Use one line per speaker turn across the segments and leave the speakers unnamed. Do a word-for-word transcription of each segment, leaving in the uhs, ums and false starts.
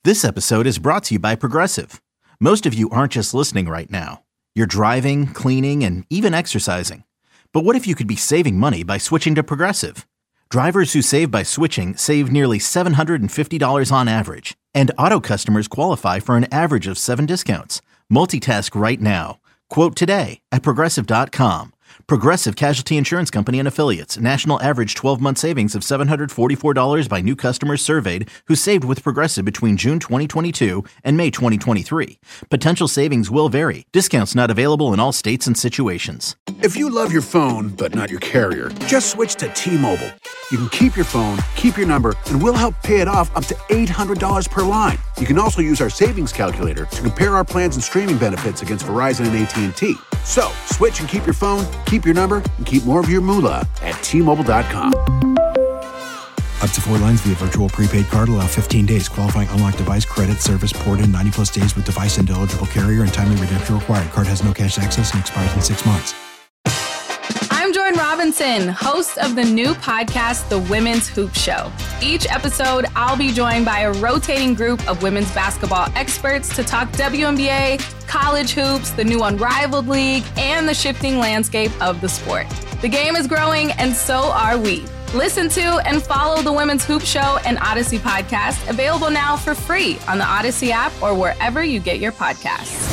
This episode is brought to you by Progressive. Most of you aren't just listening right now. You're driving, cleaning, and even exercising. But what if you could be saving money by switching to Progressive? Drivers who save by switching save nearly seven hundred fifty dollars on average. And auto customers qualify for an average of seven discounts. Multitask right now. Quote today at Progressive dot com. Progressive Casualty Insurance Company and Affiliates. National average twelve-month savings of seven hundred forty-four dollars by new customers surveyed who saved with Progressive between June twenty twenty-two and May twenty twenty-three. Potential savings will vary. Discounts not available in all states and situations.
If you love your phone, but not your carrier, just switch to T-Mobile. You can keep your phone, keep your number, and we'll help pay it off up to eight hundred dollars per line. You can also use our savings calculator to compare our plans and streaming benefits against Verizon and A T and T. So, switch and keep your phone, keep your number, and keep more of your moolah at T Mobile dot com.
Up to four lines via virtual prepaid card. Allow fifteen days. Qualifying unlocked device credit service ported ninety plus days with device and eligible carrier and timely redemption required. Card has no cash access and expires in six months.
I'm Jordan Robinson, host of the new podcast, The Women's Hoop Show. Each episode, I'll be joined by a rotating group of women's basketball experts to talk W N B A, college hoops, the new Unrivaled League, and the shifting landscape of the sport. The game is growing, and so are we. Listen to and follow The Women's Hoop Show and Odyssey podcast, available now for free on the Odyssey app or wherever you get your podcasts.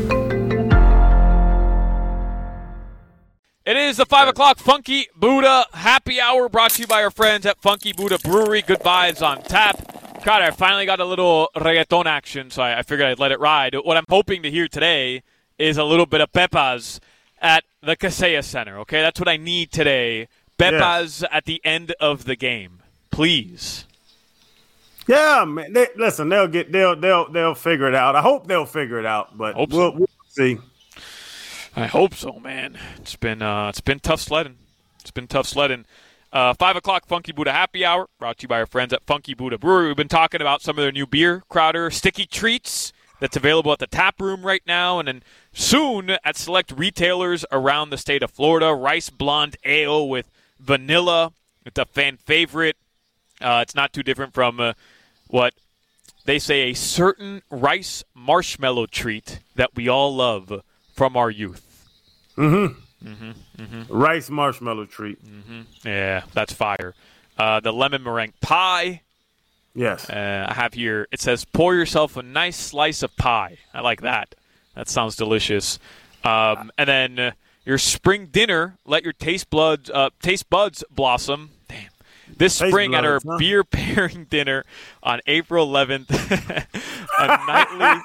It is the five o'clock Funky Buddha Happy Hour, brought to you by our friends at Funky Buddha Brewery. Good vibes on tap. God, I finally got a little reggaeton action, so I, I figured I'd let it ride. What I'm hoping to hear today is a little bit of Pepas at the Kaseya Center, okay? That's what I need today. Pepas yes. At the end of the game, please.
Yeah, man. They, listen, they'll get they'll they'll they'll figure it out. I hope they'll figure it out, but
hope
we'll,
so.
we'll see.
I hope so, man. It's been uh, it's been tough sledding. It's been tough sledding. Uh, Five o'clock Funky Buddha Happy Hour, brought to you by our friends at Funky Buddha Brewery. We've been talking about some of their new beer, Crowder Sticky Treats, that's available at the tap room right now, and then soon at select retailers around the state of Florida. Rice Blonde Ale with vanilla. It's a fan favorite. Uh, it's not too different from uh, what they say a certain rice marshmallow treat that we all love from our youth.
Mm-hmm.
Mm-hmm. Mm-hmm.
Rice marshmallow treat.
Mm-hmm. Yeah, that's fire. Uh, the lemon meringue pie.
Yes.
Uh, I have here, it says, pour yourself a nice slice of pie. I like that. That sounds delicious. Um, and then uh, your spring dinner, let your taste buds, uh, taste buds blossom. Damn. This
Taste
spring
bloods,
at our
huh?
beer pairing dinner on April eleventh, a nightly,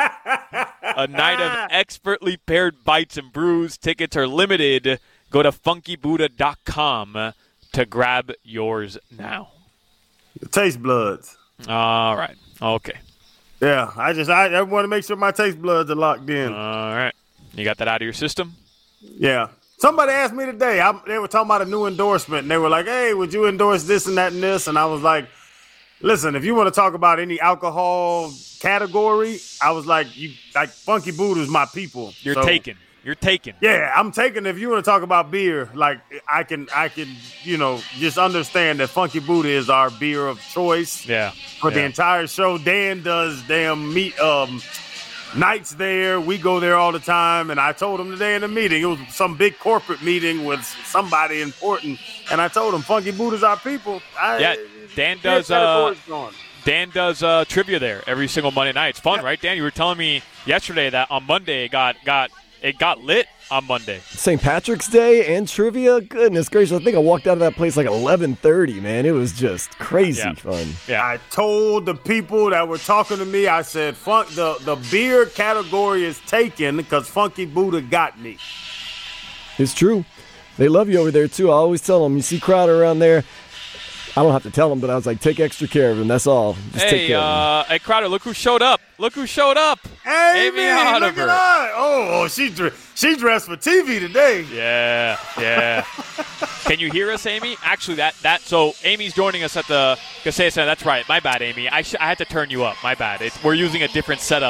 a night of expertly paired bites and brews. Tickets are limited. Go to funky buddha dot com to grab yours now.
Taste buds.
All right. Okay.
Yeah, I just I, I want to make sure my taste buds are locked in.
All right. You got that out of your system?
Yeah. Somebody asked me today, I, they were talking about a new endorsement, and they were like, hey, would you endorse this and that and this? And I was like, listen, if you want to talk about any alcohol category, I was like, you like Funky Buddha's my people.
You're
so,
taken. You're taken.
Yeah, I'm taking. If you want to talk about beer, like I can, I can, you know, just understand that Funky Buddha is our beer of choice.
Yeah.
For
yeah.
the entire show. Dan does damn meat um, nights there. We go there all the time. And I told him today in the meeting, it was some big corporate meeting with somebody important. And I told him Funky Buddha's our people. I,
yeah, Dan does. Uh, Dan does uh, trivia there every single Monday night. It's fun, yeah. Right, Dan? You were telling me yesterday that on Monday it got got. It got lit on Monday.
Saint Patrick's Day and trivia? Goodness gracious. I think I walked out of that place like eleven thirty, man. It was just crazy
yeah.
fun.
Yeah.
I told the people that were talking to me, I said, Funk, the, the beer category is taken because Funky Buddha got me.
It's true. They love you over there, too. I always tell them, you see Crowder around there, I don't have to tell them, but I was like, take extra care of him. That's all. Just
hey,
take care
uh,
of him.
Hey, Crowder, look who showed up. Look who showed up.
Hey,
Amy
man, look
Oliver.
at her. Oh, oh she, she dressed for T V today.
Yeah, yeah. Can you hear us, Amy? Actually, that, that so Amy's joining us at the Kaseya Center. That's right. My bad, Amy. I sh- I had to turn you up. My bad. It's, we're using a different setup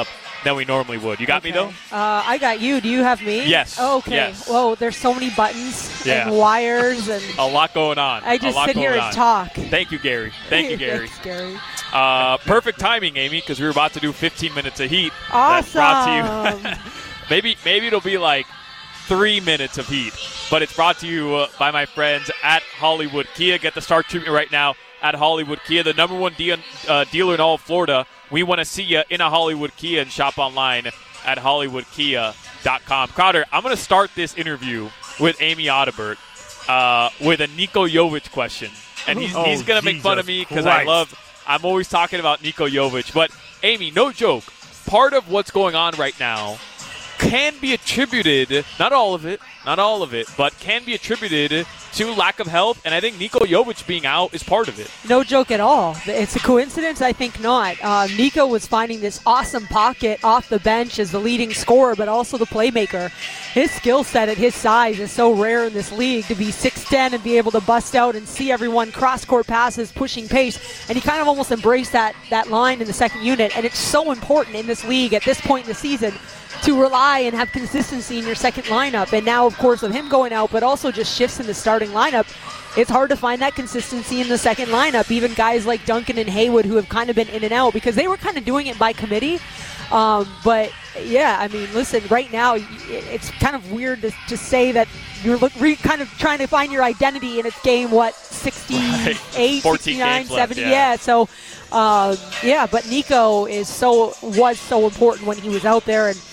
than we normally would. You got
okay.
me, though?
Uh, I got you. Do you have me?
Yes.
Oh, okay.
Yes.
Whoa, there's so many buttons
Yeah.
and wires. and
A lot going on.
I just
a lot
sit here
going
and
on.
talk.
Thank you, Gary. Thank you, Gary.
Thanks, Gary.
Uh, perfect timing, Amy, because we were about to do fifteen minutes of heat.
Awesome.
That's brought to you. maybe, maybe it'll be like three minutes of heat, but it's brought to you uh, by my friends at Hollywood Kia. Get the start treatment right now at Hollywood Kia, the number one de- uh, dealer in all of Florida. We want to see you in a Hollywood Kia and shop online at hollywood kia dot com. Crowder, I'm going to start this interview with Amy Audibert uh, with a Niko Jovic question. And he's,
Oh,
he's going to make fun of
Jesus
me because I
Christ.
love, I'm always talking about Niko Jovic. But, Amy, no joke, part of what's going on right now can be attributed, not all of it, not all of it, but can be attributed to lack of health. And I think Niko Jovic being out is part of it.
No joke at all. It's a coincidence? I think not. Uh, Niko was finding this awesome pocket off the bench as the leading scorer, but also the playmaker. His skill set at his size is so rare in this league to be six ten and be able to bust out and see everyone cross-court passes, pushing pace. And he kind of almost embraced that, that line in the second unit. And it's so important in this league at this point in the season to rely and have consistency in your second lineup. And now, of course, with him going out, but also just shifts in the starting lineup, it's hard to find that consistency in the second lineup. Even guys like Duncan and Haywood, who have kind of been in and out because they were kind of doing it by committee. Um, but, yeah, I mean, listen, right now it's kind of weird to, to say that you're look, re, kind of trying to find your identity in its game, what, sixty-eight,
right.
sixty-nine, seventy?
Left,
yeah. yeah, so, um, yeah, but Niko is so was so important when he was out there, and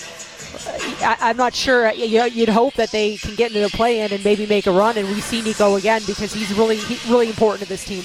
I, I'm not sure. You'd hope that they can get into the play-in and maybe make a run, and we see Niko again because he's really, he's really important to this team.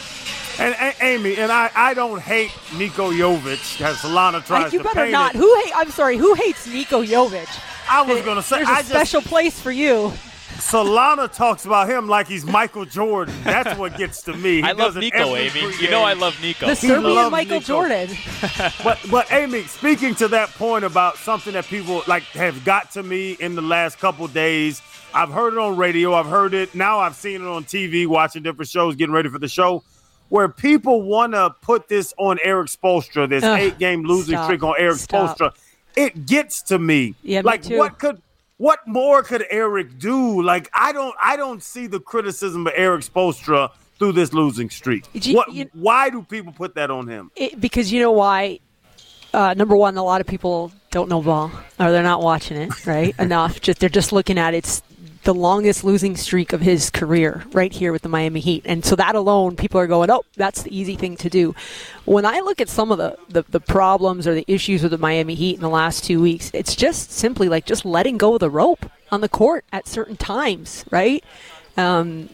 And, and Amy, and I, I don't hate Niko Jovic as Solana tries
you
to
better
paint
not.
it.
Who hate? I'm sorry. Who hates Niko Jovic?
I was going to say,
there's a
I just,
special place for you.
Solana talks about him like he's Michael Jordan. That's what gets to me. He
I love
does it
Niko,
every
Amy.
three
You know I
games.
love Niko.
The Serbian
loves
Michael
Niko.
Jordan.
But but Amy, speaking to that point about something that people like have got to me in the last couple days, I've heard it on radio, I've heard it, now I've seen it on T V, watching different shows, getting ready for the show, where people want to put this on Eric Spoelstra, this
Ugh,
eight-game losing
stop,
streak on Eric
stop.
Spoelstra. It gets to me.
Yeah, me
like
too.
what could what more could Eric do? Like I don't I don't see the criticism of Eric Spoelstra through this losing streak.
You-
What
you-
why do people put that on him?
It, because you know why? Uh, number one, a lot of people don't know ball, or they're not watching it, right? Enough. Just they're just looking at it. It's the longest losing streak of his career right here with the Miami Heat. And so that alone, people are going, oh, that's the easy thing to do. When I look at some of the, the, the problems or the issues with the Miami Heat in the last two weeks, it's just simply like just letting go of the rope on the court at certain times, right? Um,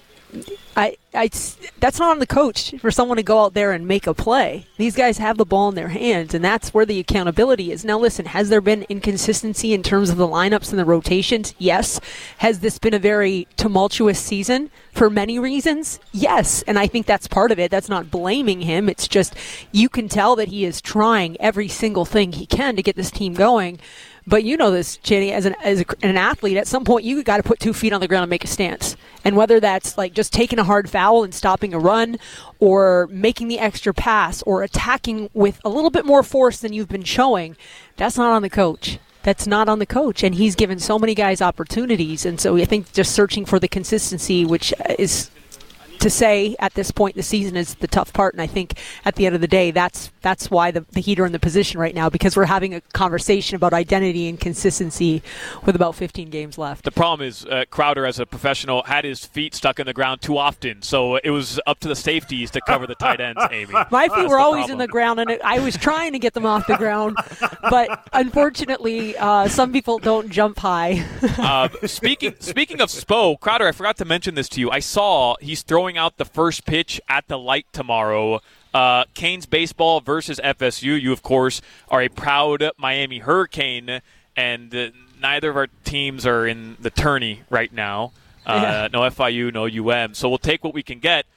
I, I, that's not on the coach for someone to go out there and make a play. These guys have the ball in their hands, and that's where the accountability is. Now, listen, has there been inconsistency in terms of the lineups and the rotations? Yes. Has this been a very tumultuous season for many reasons? Yes, and I think that's part of it. That's not blaming him. It's just you can tell that he is trying every single thing he can to get this team going. But you know this, Jenny, as an as a, an athlete, at some point you got to put two feet on the ground and make a stance. And whether that's like just taking a hard foul and stopping a run, or making the extra pass, or attacking with a little bit more force than you've been showing, that's not on the coach. That's not on the coach. And he's given so many guys opportunities. And so I think just searching for the consistency, which is to say at this point in the season, is the tough part. And I think at the end of the day, that's that's why the, the Heat are in the position right now, because we're having a conversation about identity and consistency with about fifteen games left.
The problem is uh, Crowder, as a professional, had his feet stuck in the ground too often, so it was up to the safeties to cover the tight ends, Amy.
My feet
That's
were
the
always
problem.
in the ground, and it, I was trying to get them off the ground. But unfortunately, uh, some people don't jump high.
uh, speaking speaking of Spo, Crowder, I forgot to mention this to you. I saw he's throwing out the first pitch at the Light tomorrow. Uh, Canes baseball versus F S U. You, of course, are a proud Miami Hurricane, and uh, neither of our teams are in the tourney right now. Uh,
Yeah.
No F I U, no U M. So we'll take what we can get.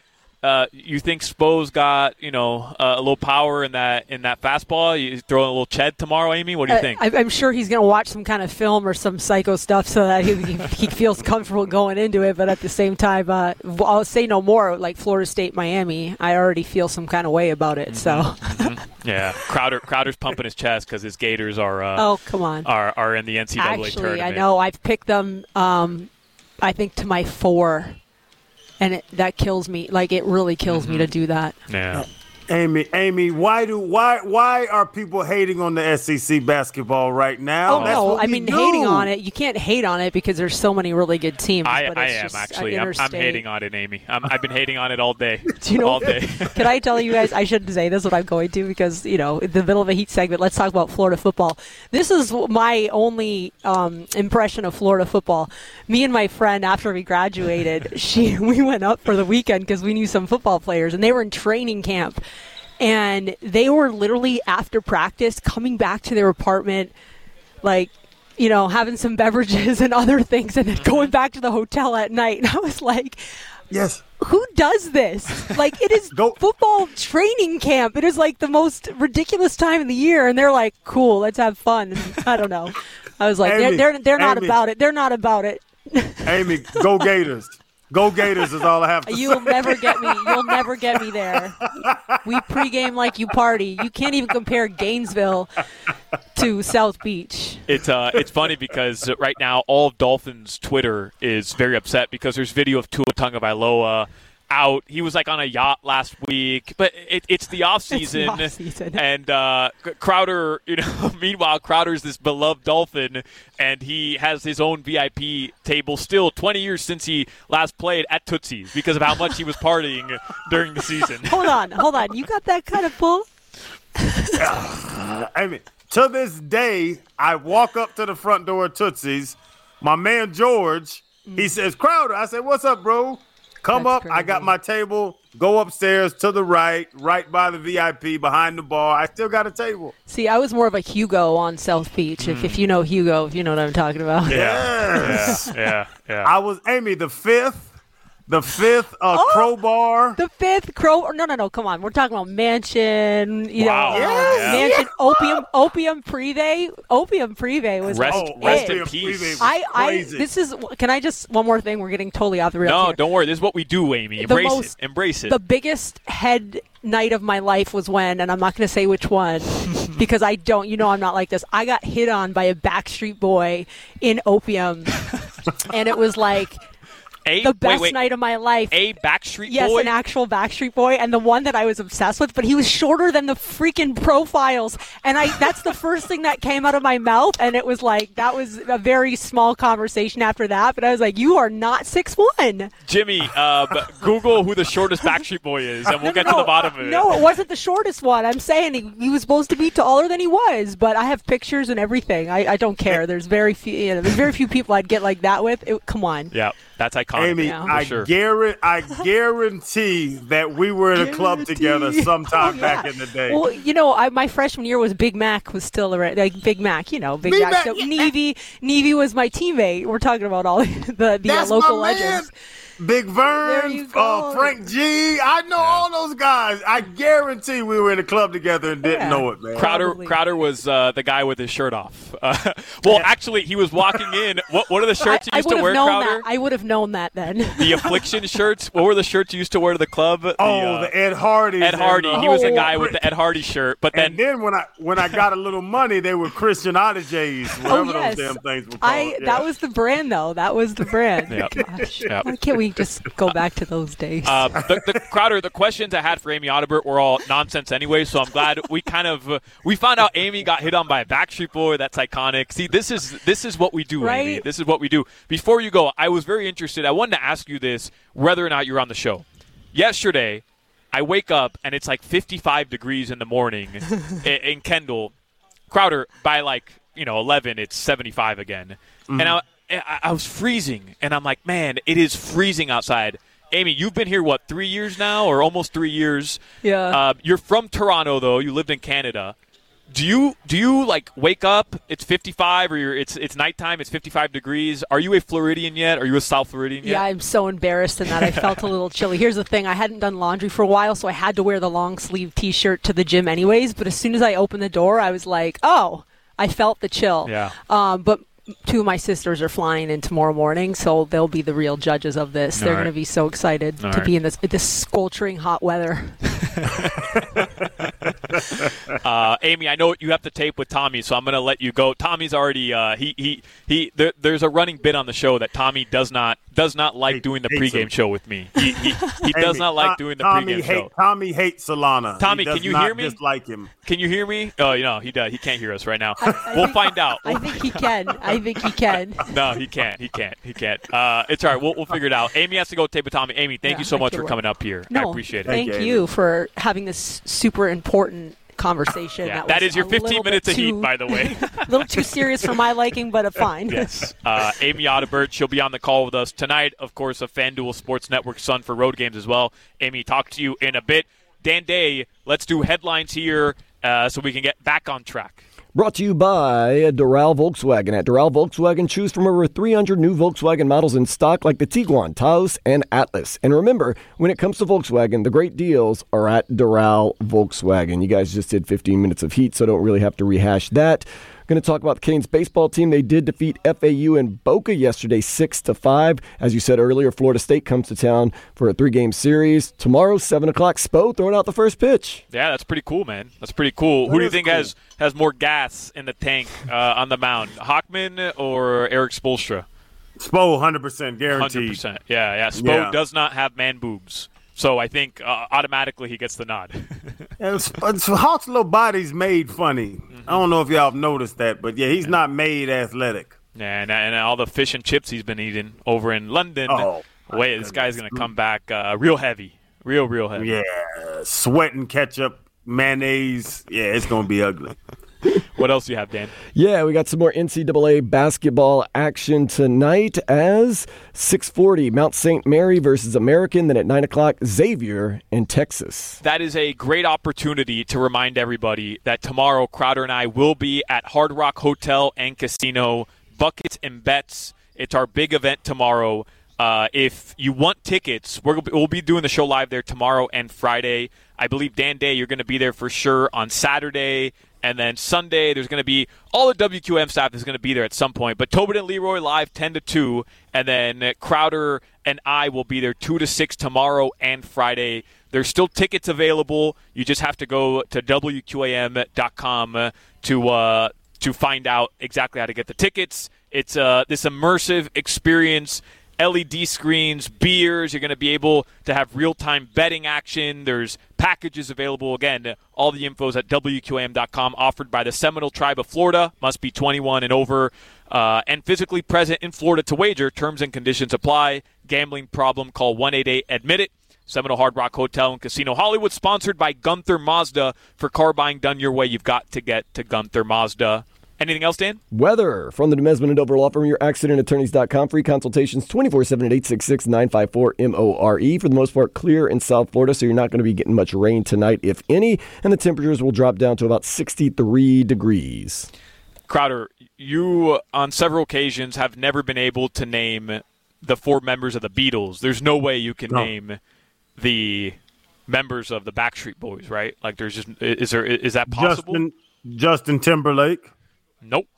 Uh, you think Spo's got you know uh, a little power in that in that fastball? You throw in a little Ched tomorrow, Amy. What do you
uh,
think?
I, I'm sure he's going to watch some kind of film or some psycho stuff so that he, he feels comfortable going into it. But at the same time, uh, I'll say no more. Like Florida State, Miami, I already feel some kind of way about it. So
mm-hmm. yeah, Crowder Crowder's pumping his chest because his Gators are uh,
oh come on
are are in the N C double A
Actually,
tournament.
I know I've picked them. Um, I think to my four. And it, that kills me. Like, it really kills mm-hmm. me to do that.
Yeah.
Amy, Amy, why do why why are people hating on the S E C basketball right now?
Oh,
That's
no.
what
I
we
mean,
do.
hating on it, you can't hate on it because there's so many really good teams.
I,
but
I
it's
am,
just
actually. I'm, I'm hating on it, Amy. I'm, I've been hating on it all day.
Do you know,
all day.
Can I tell you guys, I shouldn't say this, what I'm going to, because, you know, in the middle of a Heat segment, let's talk about Florida football. This is my only um, impression of Florida football. Me and my friend, after we graduated, she we went up for the weekend because we knew some football players, and they were in training camp. And they were literally, after practice, coming back to their apartment, like, you know, having some beverages and other things, and then going back to the hotel at night. And I was like,
yes.
Who does this? Like, it is
Go.
football training camp. It is, like, the most ridiculous time of the year. And they're like, cool, let's have fun. And I don't know. I was like,
Amy,
they're, they're, they're not
Amy.
about it. They're not about it.
Amy, go Gators. Go Gators is all I have to
You'll
say.
never get me. You'll never get me there. We pregame like you party. You can't even compare Gainesville to South Beach.
It's uh, it's funny because right now all of Dolphins' Twitter is very upset because there's video of Tua Tagovailoa out. He was like on a yacht last week, but it, it's the off season,
off-season.
and uh, Crowder. You know, meanwhile, Crowder's this beloved Dolphin, and he has his own V I P table still. Twenty years since he last played at Tootsie's because of how much he was partying during the season.
Hold on, hold on. You got that kind of pull?
I mean, to this day, I walk up to the front door of Tootsie's. My man George, he says, Crowder. I said, what's up, bro? Come
That's
up.
crazy.
I got my table. Go upstairs to the right, right by the V I P, behind the bar. I still got a table.
See, I was more of a Hugo on South Beach. If, if you know Hugo, if you know what I'm talking about.
Yes.
Yeah, yeah, yeah.
I was, Amy, the fifth. The fifth uh,
Oh,
crowbar.
The fifth crow. No, no, no. Come on. We're talking about Mansion. You
Wow.
know,
Yes,
uh, Mansion. Opium. Opium Privé. Opium Privé was
Rest,
like
rest
it.
in
Opium
peace.
Privé.
I, I.
Crazy.
This is. Can I just one more thing? We're getting totally off the rails.
No,
here.
don't worry. This is what we do, Amy.
The
Embrace
most-
it. Embrace it.
The biggest head night of my life was when, and I'm not going to say which one, because I don't. You know, I'm not like this. I got hit on by a Backstreet Boy in Opium, and it was like.
a,
The best
wait, wait.
night of my life.
A Backstreet
Yes,
Boy?
an actual Backstreet Boy, and the one that I was obsessed with, but he was shorter than the freaking profiles, and I that's the first thing that came out of my mouth, and it was like, that was a very small conversation after that, but I was like, you are not six one.
Jimmy, uh, b- Google who the shortest Backstreet Boy is, and we'll get to the bottom of it.
No, it wasn't the shortest one. I'm saying he, he was supposed to be taller than he was, but I have pictures and everything. I, I don't care. There's very few you know, there's very few people I'd get like that with. It, come on.
Yeah, that's iconic.
Amy,
Yeah.
I,
For sure.
guarantee, I guarantee that we were in a club
Guarantee.
together sometime
Oh,
back
yeah.
in the day.
Well, you know, I, my freshman year was Big Mac was still around, like Big Mac, you know, Big
Big
Mac.
Mac,
So
yeah.
Nevy, Nevy was my teammate. We're talking about all the the
That's
uh, local
my man.
legends.
Big
There you
Vern,
go.
uh, Frank G. I know all those guys. I guarantee we were in a club together and didn't
Yeah.
know it, man.
Crowder
Probably.
Crowder was uh, the guy with his shirt off. Uh, well, actually, he was walking in. What what are the shirts
I, I
you used
would
to
have
wear,
known
Crowder?
that. I would have known that then.
The Affliction shirts. What were the shirts you used to wear to the club? The,
Oh,
uh,
the Ed Hardy.
Ed Hardy. He was the
Oh.
guy with the Ed Hardy shirt. But then
And then when I when I got a little money, they were Christian Outajays,
Oh
whatever
yes,
those damn things were called.
I
yeah.
that was the brand though. That was the brand.
Yep.
Gosh,
Yep.
why can't we just go back to those days?
Uh, the, the Crowder, the questions I had for Amy Audibert were all nonsense anyway, so I'm glad we kind of uh, we found out Amy got hit on by a Backstreet Boy. That's iconic. See, this is this is what we do, Amy.
Right?
This is what we do. Before you go, I was very interested. I wanted to ask you this, whether or not you're on the show. Yesterday, I wake up and it's like fifty-five degrees in the morning in, in Kendall. Crowder, by like you know eleven, it's seventy-five again,
Mm-hmm.
and I, I I was freezing, and I'm like, man, it is freezing outside. Amy, you've been here, what, three years now or almost three years?
Yeah.
Uh, you're from Toronto, though. You lived in Canada. Do you do you like wake up? It's fifty-five, or you're, it's it's nighttime. It's fifty-five degrees. Are you a Floridian yet? Are you a South Floridian yet?
Yeah, I'm so embarrassed in that I felt a little chilly. Here's the thing: I hadn't done laundry for a while, so I had to wear the long sleeve T-shirt to the gym anyways. But as soon as I opened the door, I was like, "Oh!" I felt the chill.
Yeah.
Um, but two of my sisters are flying in tomorrow morning, so they'll be the real judges of this.
All
They're
right.
going to be so excited
All
to
right.
be in this this scorching hot weather.
Uh, Amy, I know you have to tape with Tommy, so I'm going to let you go. Tommy's already uh, he he he. There, there's a running bit on the show that Tommy does not does not like
Hate-
doing the
hates
pregame
him.
show with me. He he, he does
Amy,
not like
To-
doing the
Tommy
pregame
hate,
show.
Tommy hates Solana.
Tommy,
He does
can you
not
hear me?
dislike him.
Can you hear me? Oh, you know he does. He can't hear us right now.
I
we'll
think-
find out.
I think he can. I think he can.
No, he can't. He can't. He can't. Uh, it's all right. We'll, we'll figure it out. Amy has to go tape with Tommy. Amy, thank
Yeah,
you so
I
much
can't
for
wait.
coming up here.
No,
I appreciate it.
Thank
Thank you,
you
Amy.
for having this super important conversation.
Yeah,
that,
that
was
is your
a
fifteen
little
minutes
bit
of heat,
too-
by the way.
A little too serious for my liking, but fine.
Yes. Uh, Amy Audibert, she'll be on the call with us tonight. Of course, a FanDuel Sports Network son for road games as well. Amy, talk to you in a bit. Dan Day, let's do headlines here uh, so we can get back on track.
Brought to you by Doral Volkswagen. At Doral Volkswagen, choose from over three hundred new Volkswagen models in stock like the Tiguan, Taos, and Atlas. And remember, when it comes to Volkswagen, the great deals are at Doral Volkswagen. You guys just did fifteen minutes of heat, so don't really have to rehash that. Going to talk about the Canes baseball team. They did defeat F A U in Boca yesterday, six to five. As you said earlier, Florida State comes to town for a three-game series. Tomorrow, seven o'clock, Spo throwing out the first pitch.
Yeah, that's pretty cool, man. That's pretty cool.
That
Who do you
is
think
cool.
has, has more gas in the tank uh, on the mound, Hockman or Eric Spoelstra?
Spo, one hundred percent
one
guaranteed.
hundred percent. Yeah, yeah. Spo
Yeah.
does not have man boobs. So I think uh, automatically he gets the nod.
And Sp- Sp- Hawk's little body's made funny. I don't know if y'all have noticed that, but yeah, he's not made athletic.
and, and all the fish and chips he's been eating over in London.
Oh, my
Wait, this guy's
goodness.
going to come back uh, real heavy. Real, real heavy.
Yeah, sweating ketchup, mayonnaise. Yeah, it's gonna be ugly.
What else do you have, Dan?
Yeah, we got some more N C double A basketball action tonight as six forty, Mount Saint Mary versus American. Then at nine o'clock, Xavier in Texas.
That is a great opportunity to remind everybody that tomorrow Crowder and I will be at Hard Rock Hotel and Casino, Buckets and Bets. It's our big event tomorrow. Uh, if you want tickets, we're, we'll be doing the show live there tomorrow and Friday. I believe, Dan Day, you're going to be there for sure on Saturday. And then Sunday, there's going to be all the W Q M staff is going to be there at some point. But Tobin and Leroy live ten to two. And then Crowder and I will be there two to six tomorrow and Friday. There's still tickets available. You just have to go to W Q A M dot com to uh, to find out exactly how to get the tickets. It's uh, this immersive experience. L E D screens, beers. You're going to be able to have real-time betting action. There's packages available. Again, all the info is at W Q A M dot com, offered by the Seminole Tribe of Florida. Must be twenty-one and over uh, and physically present in Florida to wager. Terms and conditions apply. Gambling problem, call one eight eight admit it. Seminole Hard Rock Hotel and Casino Hollywood, sponsored by Gunther Mazda. For car buying done your way, you've got to get to Gunther Mazda. Anything else, Dan?
Weather from the Demesman and Dover Law Firm, your accident attorneys dot com. Free consultations twenty-four seven at eight six six, nine five four, M O R E. For the most part, clear in South Florida, so you're not going to be getting much rain tonight, if any. And the temperatures will drop down to about sixty-three degrees.
Crowder, you on several occasions have never been able to name the four members of the Beatles. There's no way you can
No.
name the members of the Backstreet Boys, right? Like, there's just is there is that possible?
Justin Justin Timberlake.
Nope.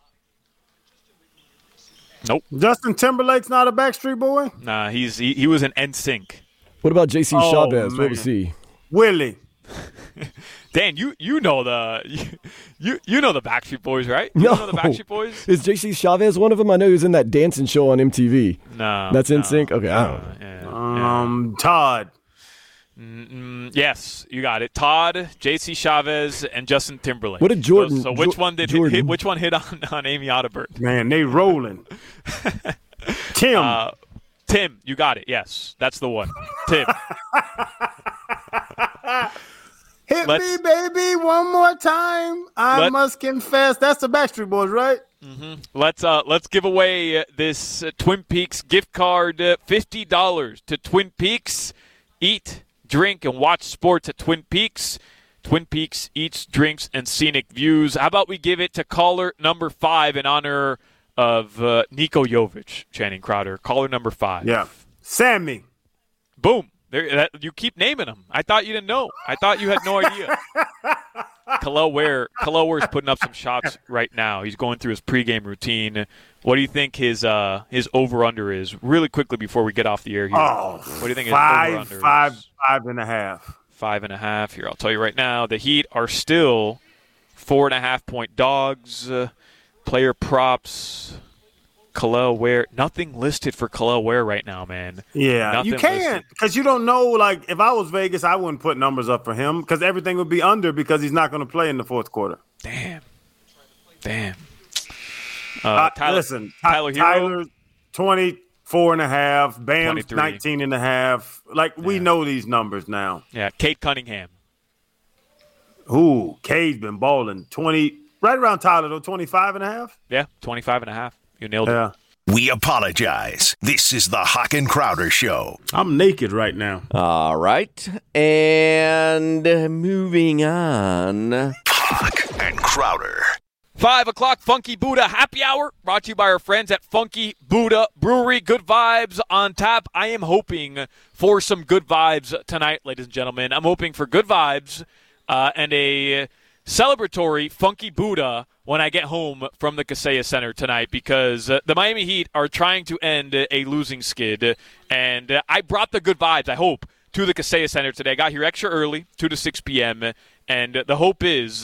Nope.
Justin Timberlake's not a Backstreet Boy.
Nah, he's he, he was an N Sync.
What about J C
Oh,
Chavez?
man.
What was he?
Willie.
Dan, you you know the you you, you know the Backstreet Boys, right? You
No.
know the Backstreet Boys?
Is J C Chavez one of them? I know he was in that dancing show on M T V.
No.
That's in
no,
sync? Okay, I don't
no,
know.
yeah, yeah.
Um, Todd.
Mm, yes, you got it. Todd, J C Chavez, and Justin Timberlake.
What did Jordan-
So, so which
Jo-
one did
Jordan-
hit? Which one hit on, on Amy Audibert?
Man, they rolling. Tim.
Uh, Tim, you got it. Yes, that's the one. Tim.
Hit
let's-
me, baby, one more time. I
Let-
must confess. That's the Backstreet Boys, right?
Let's uh let's give away this uh, Twin Peaks gift card, uh, fifty dollars to Twin Peaks. Eat, drink, and watch sports at Twin Peaks. Twin Peaks Eats, Drinks, and Scenic Views. How about we give it to caller number five in honor of uh, Niko Jovic, Channing Crowder. Caller number five.
Yeah. Sammy.
Boom. There, that, you keep naming them. I thought you didn't know. I thought you had no idea. Kel'el Ware, Kel'el Ware's putting up some shots right now. He's going through his pregame routine. What do you think his uh, his over-under is? Really quickly before we get off the air here.
Oh,
what do you think
five,
his over-under
five,
is?
Five and a half.
Five and a half. Here, I'll tell you right now. The Heat are still four and a half point dogs. Uh, player props. Kel'el Ware, nothing listed for Kel'el Ware right now, man.
Yeah,
nothing
you can't because you don't know. Like, if I was Vegas, I wouldn't put numbers up for him because everything would be under because he's not going to play in the fourth quarter.
Damn, damn. Uh,
Uh,
Tyler,
listen,
Tyler, Hero,
Tyler, twenty-four and a half, Bam,
twenty-three.
nineteen and a half. Like, we
Yeah.
know these numbers now.
Yeah, Kate Cunningham.
Ooh, Cade's been balling. twenty, right around Tyler, though, twenty-five and a half?
Yeah, twenty-five and a half. You nailed
Yeah.
it.
We apologize. This is the Hawk and Crowder Show.
I'm naked right now.
All right. And moving on.
Hawk and Crowder.
Five o'clock Funky Buddha Happy Hour, brought to you by our friends at Funky Buddha Brewery. Good vibes on tap. I am hoping for some good vibes tonight, ladies and gentlemen. I'm hoping for good vibes uh, and a celebratory Funky Buddha when I get home from the Kaseya Center tonight, because uh, the Miami Heat are trying to end a losing skid, and uh, I brought the good vibes, I hope, to the Kaseya Center today. I got here extra early, two to six p.m., and uh, the hope is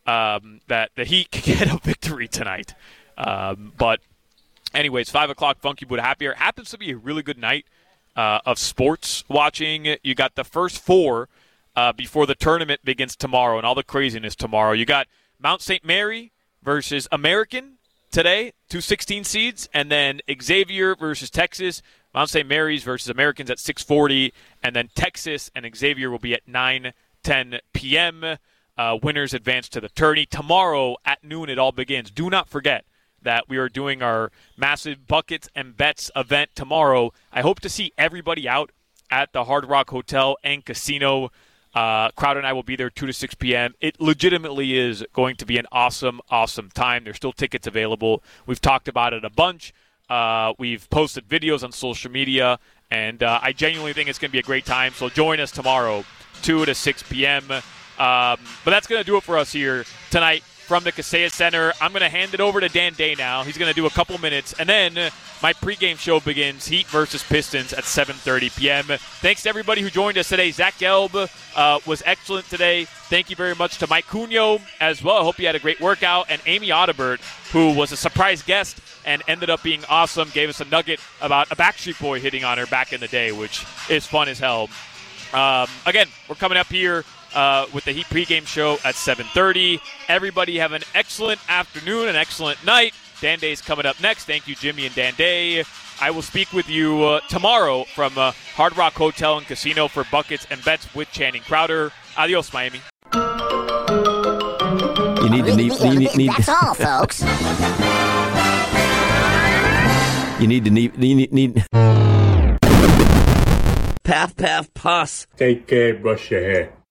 um, that the Heat can get a victory tonight. Um, but anyways, five o'clock Funky Buddha Happy Hour. Happens to be a really good night uh, of sports watching. You got the first four uh, before the tournament begins tomorrow and all the craziness tomorrow. You got Mount Saint Mary versus American today, two sixteen seeds, and then Xavier versus Texas. Mount Saint Mary's versus Americans at six forty, and then Texas and Xavier will be at nine ten p.m. Uh, winners advance to the tourney. Tomorrow at noon it all begins. Do not forget that we are doing our massive Buckets and Bets event tomorrow. I hope to see everybody out at the Hard Rock Hotel and Casino. Uh, Crowder and I will be there two to six p.m. It legitimately is going to be an awesome, awesome time. There's still tickets available. We've talked about it a bunch. Uh, we've posted videos on social media, and uh, I genuinely think it's going to be a great time. So join us tomorrow, two to six p.m. Um, but that's going to do it for us here tonight from the Kaseya Center. I'm going to hand it over to Dan Day now. He's going to do a couple minutes, and then my pregame show begins, Heat versus Pistons at seven thirty p.m. Thanks to everybody who joined us today. Zach Gelb uh, was excellent today. Thank you very much to Mike Cunio as well. I hope you had a great workout. And Amy Audibert, who was a surprise guest and ended up being awesome, gave us a nugget about a Backstreet Boy hitting on her back in the day, which is fun as hell. Um, again, we're coming up here uh, with the Heat pregame show at seven thirty. Everybody have an excellent afternoon, an excellent night. Dan Day's coming up next. Thank you, Jimmy and Dan Day. I will speak with you uh, tomorrow from uh, Hard Rock Hotel and Casino for Buckets and Bets with Channing Crowder. Adios, Miami.
You need to need, need, need, need
That's all, folks.
You need to need need need. Path, path, pass.
Take care, brush your hair.